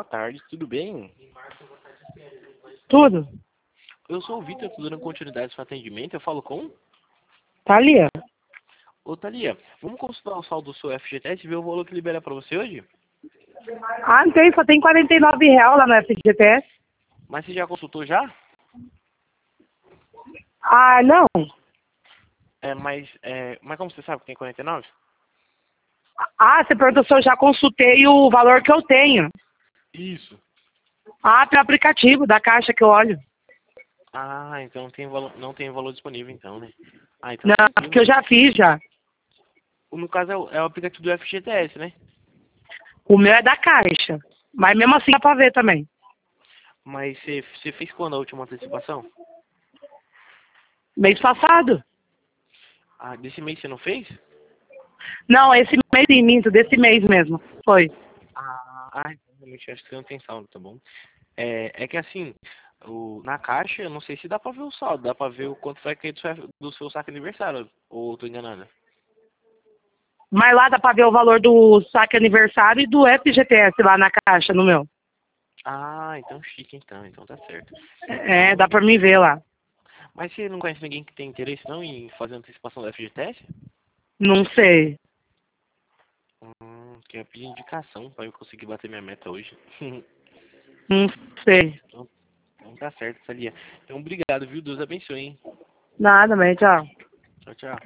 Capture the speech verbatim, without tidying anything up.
boa tarde, tudo bem? Tudo. Eu sou o Vitor, tô dando continuidade ao seu atendimento, eu falo com? Thalia. Ô Thalia, vamos consultar o saldo do seu F G T S e ver o valor que libera pra você hoje? Ah, não tem, só tem quarenta e nove reais lá no F G T S. Mas você já consultou já? Ah, não. É, mas, é, mas como você sabe que tem quarenta e nove? Ah, você perguntou se eu já consultei o valor que eu tenho. Isso. Ah, pelo aplicativo da Caixa que eu olho. Ah, então tem valor, não tem valor disponível então, né? Ah, então Não, tranquilo. porque eu já fiz já. No caso é o, é o aplicativo do F G T S, né? O meu é da Caixa. Mas mesmo assim dá pra ver também. Mas você, você fez quando a última antecipação? Mês passado. Ah, desse mês você não fez? Não, esse mês sim, minto, desse mês mesmo. Foi. Ah, ah, então realmente acho que você não tem saldo, tá bom? É, é que assim, o, na caixa, eu não sei se dá pra ver o saldo, dá pra ver o quanto vai cair do seu, do seu saque aniversário, ou eu tô enganado? Mas lá dá pra ver o valor do saque aniversário e do F G T S lá na Caixa, no meu. Ah, então chique então, então tá certo. É, Então, dá pra mim ver lá. mas você não conhece ninguém que tem interesse não em fazer antecipação do F G T S? Não sei. Hum, quer pedir indicação pra eu conseguir bater minha meta hoje. Não sei. então, então tá certo, Salia. Então obrigado, viu? Deus abençoe, hein? Nada, mas tchau. Tchau, tchau.